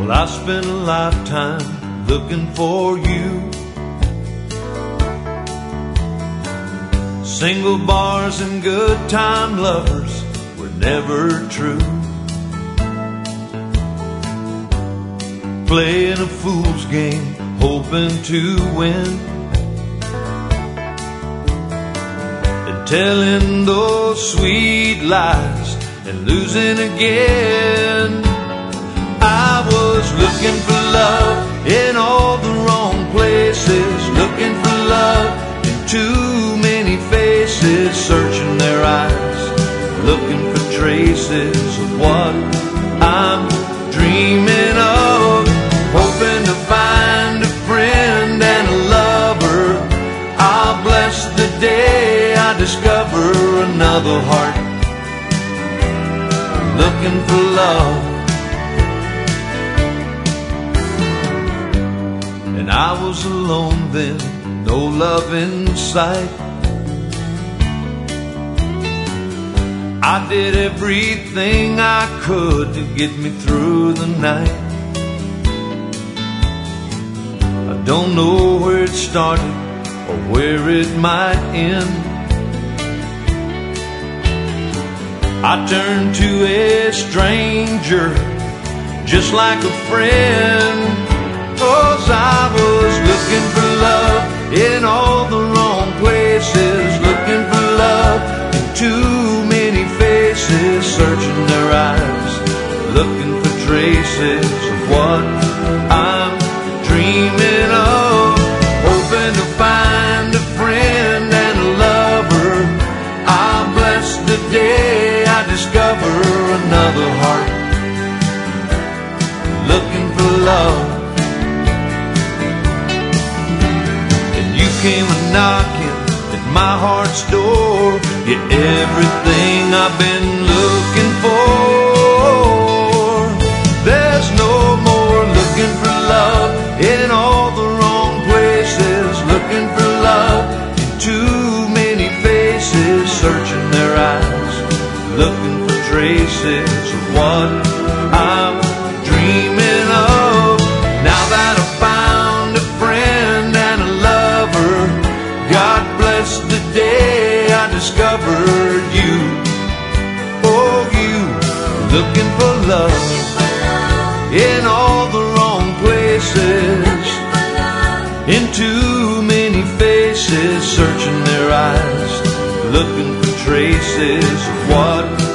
Well, I spent a lifetime looking for you. Single bars and good time lovers were never true. Playing a fool's game, hoping to win, and telling those sweet lies and losing again. I was looking for love in all the wrong places, looking for love in too many faces, searching their eyes, looking for traces of what I'm dreaming of, hoping to find a friend and a lover. I'll bless the day I discover another heart looking for love. And I was alone then, no love in sight. I did everything I could to get me through the night. I don't know where it started or where it might end. I turned to a stranger just like a friend, 'cause I was looking for love in all the wrong places, looking for love in too many faces, searching their eyes, looking for traces of what I'm dreaming of, hoping to find a friend and a lover. I'll bless the day I discover another heart looking for love. Came a knocking at my heart's door. You're everything I've been looking for. There's no more looking for love in all the wrong places, looking for love in too many faces, searching their eyes, looking for traces of what I'm dreaming of. Now that I've found a friend and a lover, God bless the day I discovered you. Oh, you, looking for love in all the wrong places, in too many faces, searching their eyes, looking for traces of what